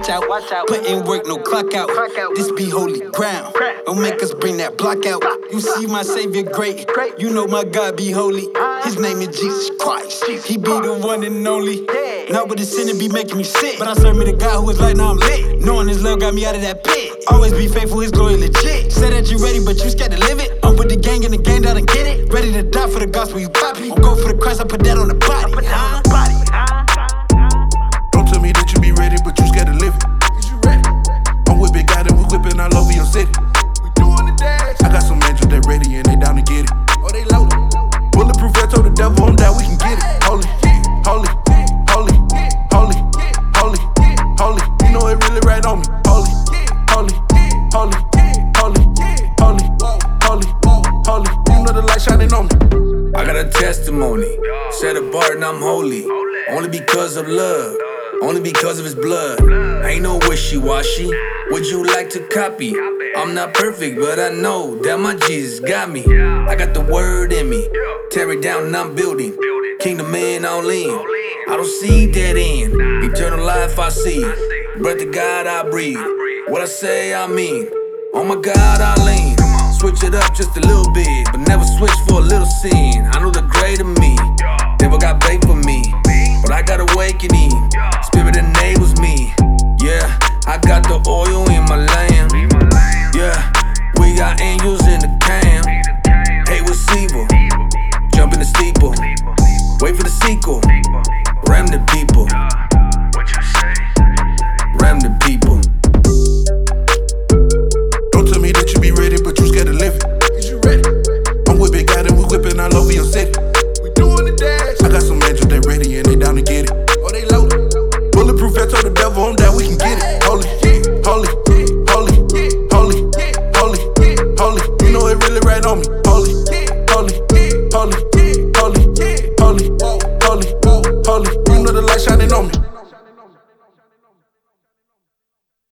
watch out. Put in work, no clock out. This be holy ground. Don't make us bring that block out. You see my savior great. You know my God be holy. His name is Jesus Christ. He be the one and only. Not with the sin and be making me sick. But I serve me the God who is like, now I'm lit. Knowing his love got me out of that pit. Always be faithful, his glory legit. Say that you ready, but you scared to live it. I'm with the gang in the game down and get it. Ready to die for the gospel, you poppy. I'm go for the Christ, I put that on the body. Don't tell me that you be ready, but you scared to live it. I'm with big God and we whipping all over your city. I got some angels that ready and they down to get it. Oh, they loaded. Bulletproof, I told the devil I'm down, we can get it. Holy, holy, holy, holy, holy, holy. You know it really right on me. Holy, holy, holy, holy, holy, holy, holy. You know the light shining on me. I got a testimony, set apart and I'm holy. Only because of love, only because of his blood. Ain't no wishy-washy, would you like to copy? I'm not perfect, but I know that my Jesus got me. I got the word in me, tear it down and I'm building. Kingdom man all in, I don't see dead end. Eternal life I see, breath of God I breathe. What I say I mean, oh my God I lean. Switch it up just a little bit, but never switch for a little sin. I know the greater me, devil got bait for me, but I got awakening. Spirit and